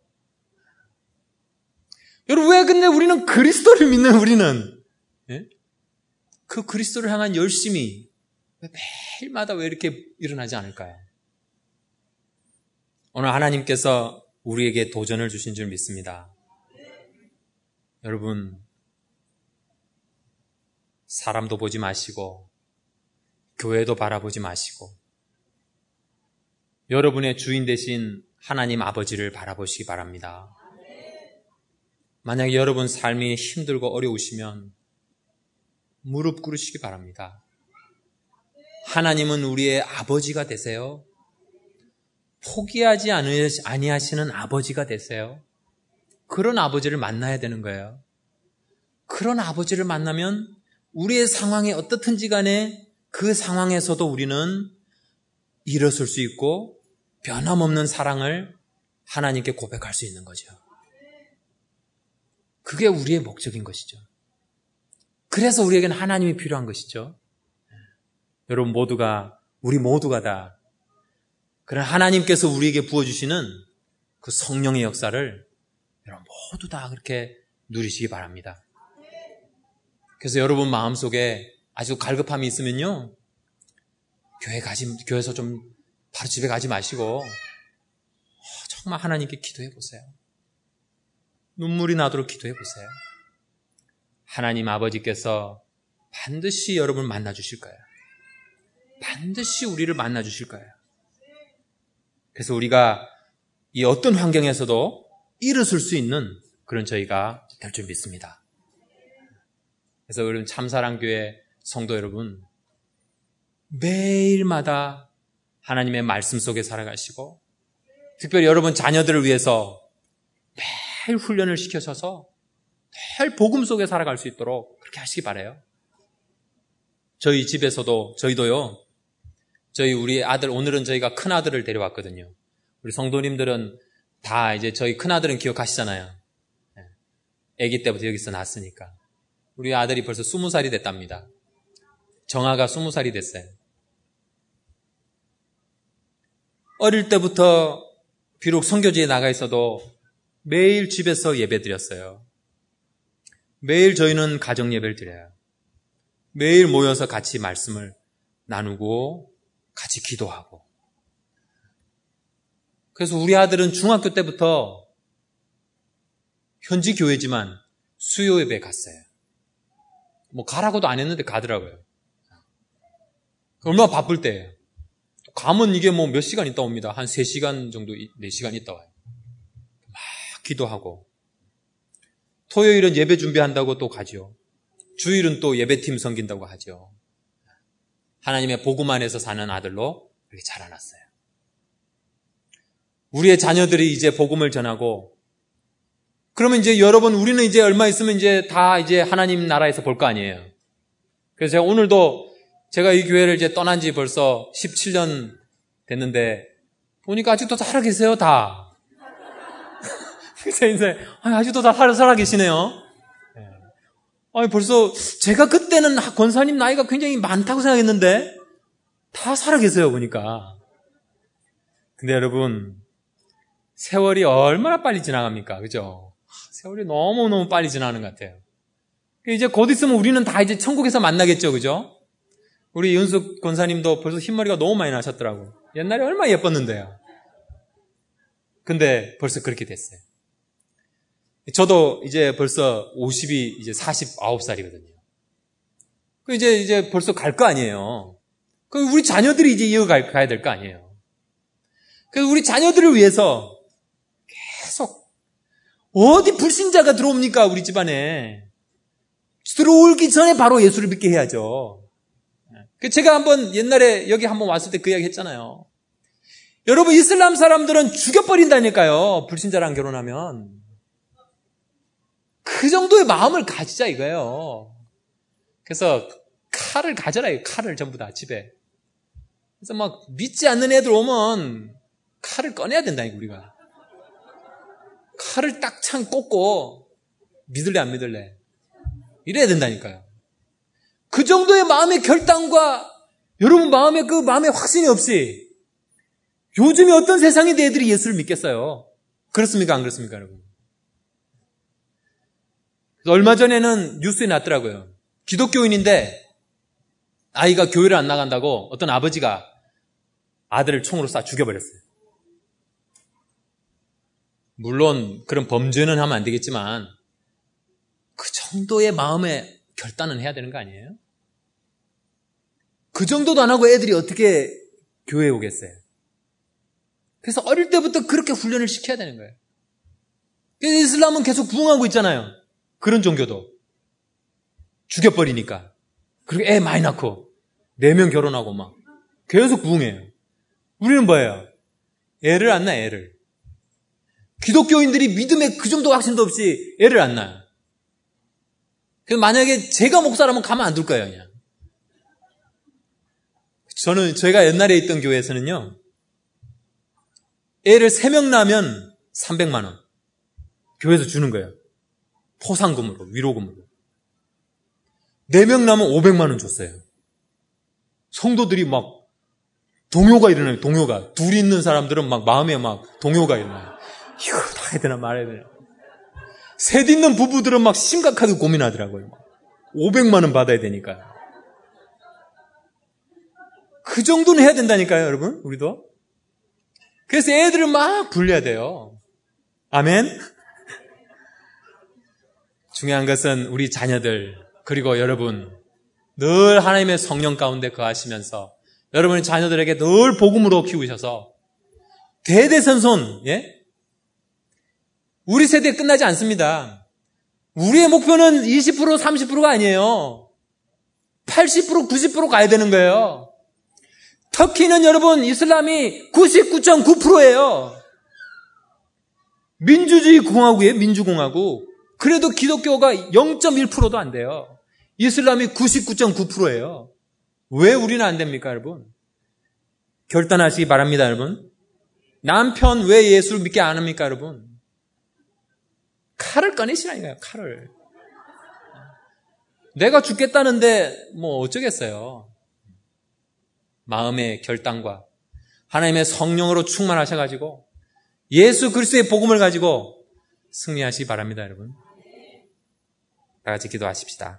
여러분, 왜 근데 우리는 그리스도를 믿는 우리는, 예? 그 그리스도를 향한 열심이 왜 매일마다 왜 이렇게 일어나지 않을까요? 오늘 하나님께서 우리에게 도전을 주신 줄 믿습니다. 여러분, 사람도 보지 마시고 교회도 바라보지 마시고 여러분의 주인 되신 하나님 아버지를 바라보시기 바랍니다. 만약에 여러분 삶이 힘들고 어려우시면 무릎 꿇으시기 바랍니다. 하나님은 우리의 아버지가 되세요. 포기하지 아니하시는 아버지가 되세요. 그런 아버지를 만나야 되는 거예요. 그런 아버지를 만나면 우리의 상황이 어떻든지 간에 그 상황에서도 우리는 일어설 수 있고 변함없는 사랑을 하나님께 고백할 수 있는 거죠. 그게 우리의 목적인 것이죠. 그래서 우리에게는 하나님이 필요한 것이죠. 여러분 모두가, 우리 모두가 다 그런 하나님께서 우리에게 부어주시는 그 성령의 역사를 여러분 모두 다 그렇게 누리시기 바랍니다. 그래서 여러분 마음속에 아주 갈급함이 있으면요, 교회 가지, 교회에서 좀 바로 집에 가지 마시고 정말 하나님께 기도해 보세요. 눈물이 나도록 기도해 보세요. 하나님 아버지께서 반드시 여러분을 만나 주실 거예요. 반드시 우리를 만나 주실 거예요. 그래서 우리가 이 어떤 환경에서도 일어설 수 있는 그런 저희가 될 줄 믿습니다. 그래서 여러분 참사랑교회 성도 여러분, 매일마다 하나님의 말씀 속에 살아가시고 특별히 여러분 자녀들을 위해서 매일 훈련을 시켜셔서 매일 복음 속에 살아갈 수 있도록 그렇게 하시기 바라요. 저희 집에서도, 저희도요, 저희 우리 아들, 오늘은 저희가 큰아들을 데려왔거든요. 우리 성도님들은 다 이제 저희 큰아들은 기억하시잖아요. 아기 때부터 여기서 낳았으니까. 우리 아들이 벌써 스무 살이 됐답니다. 정아가 스무 살이 됐어요. 어릴 때부터 비록 선교지에 나가 있어도 매일 집에서 예배 드렸어요. 매일 저희는 가정 예배를 드려요. 매일 모여서 같이 말씀을 나누고 같이 기도하고. 그래서 우리 아들은 중학교 때부터 현지 교회지만 수요 예배 갔어요. 뭐 가라고도 안 했는데 가더라고요. 얼마나 바쁠 때예요. 가면 이게 뭐 몇 시간 있다 옵니다. 한 세 시간 정도, 네 시간 있다 와요. 막 기도하고. 토요일은 예배 준비한다고 또 가죠. 주일은 또 예배팀 섬긴다고 하죠. 하나님의 복음 안에서 사는 아들로 그렇게 자라났어요. 우리의 자녀들이 이제 복음을 전하고, 그러면 이제 여러분, 우리는 이제 얼마 있으면 이제 다 이제 하나님 나라에서 볼 거 아니에요. 그래서 제가 오늘도 제가 이 교회를 이제 떠난 지 벌써 십칠 년 됐는데, 보니까 아직도 다 살아 계세요, 다. 그래서 이제, 아직도 다 살아, 살아 계시네요. 아니, 벌써, 제가 그때는 권사님 나이가 굉장히 많다고 생각했는데, 다 살아 계세요, 보니까. 근데 여러분, 세월이 얼마나 빨리 지나갑니까? 그죠? 세월이 너무너무 빨리 지나가는 것 같아요. 이제 곧 있으면 우리는 다 이제 천국에서 만나겠죠, 그죠? 우리 윤숙 권사님도 벌써 흰머리가 너무 많이 나셨더라고. 옛날에 얼마나 예뻤는데요. 근데 벌써 그렇게 됐어요. 저도 이제 벌써 오십이, 이제 사십구 살이거든요. 그 이제, 이제 벌써 갈 거 아니에요. 그 우리 자녀들이 이제 이어가야 될 거 아니에요. 그래서 우리 자녀들을 위해서 계속, 어디 불신자가 들어옵니까, 우리 집안에. 들어오기 전에 바로 예수를 믿게 해야죠. 제가 한번 옛날에 여기 한번 왔을 때 그 이야기 했잖아요. 여러분, 이슬람 사람들은 죽여버린다니까요, 불신자랑 결혼하면. 그 정도의 마음을 가지자 이거예요. 그래서 칼을 가져라, 칼을 전부 다 집에. 그래서 막 믿지 않는 애들 오면 칼을 꺼내야 된다니까, 우리가. 칼을 딱 창 꽂고 믿을래 안 믿을래 이래야 된다니까요. 그 정도의 마음의 결단과 여러분 마음의 그 마음의 확신이 없이 요즘에 어떤 세상인데 애들이 예수를 믿겠어요? 그렇습니까? 안 그렇습니까, 여러분? 얼마 전에는 뉴스에 났더라고요. 기독교인인데 아이가 교회를 안 나간다고 어떤 아버지가 아들을 총으로 쏴 죽여버렸어요. 물론 그런 범죄는 하면 안 되겠지만 그 정도의 마음의 결단은 해야 되는 거 아니에요? 그 정도도 안 하고 애들이 어떻게 교회에 오겠어요? 그래서 어릴 때부터 그렇게 훈련을 시켜야 되는 거예요. 그래서 이슬람은 계속 부흥하고 있잖아요. 그런 종교도. 죽여버리니까. 그리고 애 많이 낳고 네 명 결혼하고 막 계속 부흥해요. 우리는 뭐예요? 애를 안 낳아, 애를. 기독교인들이 믿음에 그 정도 확신도 없이 애를 안 낳아요. 그래서 만약에 제가 목사라면 가만 안 둘 거예요, 그냥. 저는, 저희가 옛날에 있던 교회에서는요, 애를 세 명 낳으면 삼백만 원. 교회에서 주는 거예요. 포상금으로, 위로금으로. 네 명 낳으면 오백만 원 줬어요. 성도들이 막, 동요가 일어나요, 동요가. 둘이 있는 사람들은 막 마음에 막 동요가 일어나요. 이거 다 해야 되나 말아야 되나. 셋 있는 부부들은 막 심각하게 고민하더라고요. 오백만 원 받아야 되니까. 그 정도는 해야 된다니까요, 여러분, 우리도. 그래서 애들을 막 불려야 돼요. 아멘? 중요한 것은 우리 자녀들, 그리고 여러분, 늘 하나님의 성령 가운데 거하시면서 여러분의 자녀들에게 늘 복음으로 키우셔서 대대손손, 예? 우리 세대 끝나지 않습니다. 우리의 목표는 이십 퍼센트, 삼십 퍼센트가 아니에요. 팔십 퍼센트, 구십 퍼센트 가야 되는 거예요. 터키는 여러분 이슬람이 구십구 점 구 퍼센트예요. 민주주의 공화국이에요. 민주공화국. 그래도 기독교가 영 점 일 퍼센트도 안 돼요. 이슬람이 구십구 점 구 퍼센트예요. 왜 우리는 안 됩니까, 여러분? 결단하시기 바랍니다, 여러분. 남편 왜 예수를 믿게 안 합니까, 여러분? 칼을 꺼내시라니까요, 칼을. 내가 죽겠다는데 뭐 어쩌겠어요. 마음의 결단과 하나님의 성령으로 충만하셔가지고 예수 그리스도의 복음을 가지고 승리하시기 바랍니다, 여러분. 다 같이 기도하십시다.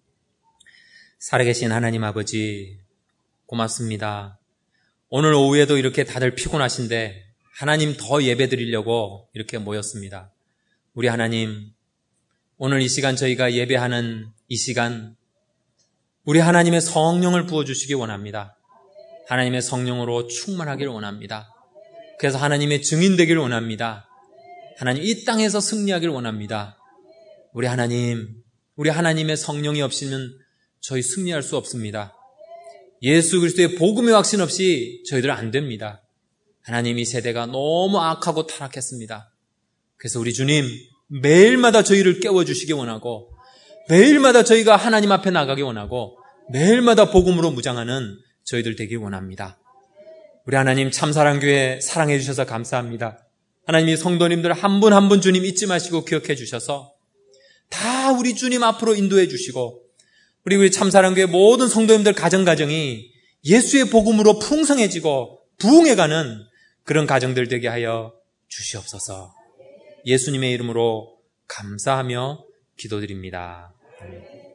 살아계신 하나님 아버지, 고맙습니다. 오늘 오후에도 이렇게 다들 피곤하신데 하나님 더 예배 드리려고 이렇게 모였습니다. 우리 하나님, 오늘 이 시간 저희가 예배하는 이 시간 우리 하나님의 성령을 부어주시기 원합니다. 하나님의 성령으로 충만하기를 원합니다. 그래서 하나님의 증인 되기를 원합니다. 하나님 이 땅에서 승리하기를 원합니다. 우리 하나님, 우리 하나님의 성령이 없이는 저희 승리할 수 없습니다. 예수 그리스도의 복음의 확신 없이 저희들 안 됩니다. 하나님 이 세대가 너무 악하고 타락했습니다. 그래서 우리 주님 매일마다 저희를 깨워주시기 원하고 매일마다 저희가 하나님 앞에 나가기 원하고 매일마다 복음으로 무장하는 저희들 되길 원합니다. 우리 하나님 참사랑교회 사랑해 주셔서 감사합니다. 하나님 이 성도님들 한 분 한 분 주님 잊지 마시고 기억해 주셔서 다 우리 주님 앞으로 인도해 주시고 우리 우리 참사랑교회 모든 성도님들 가정가정이 예수의 복음으로 풍성해지고 부흥해가는 그런 가정들 되게 하여 주시옵소서. 예수님의 이름으로 감사하며 기도드립니다. 아멘.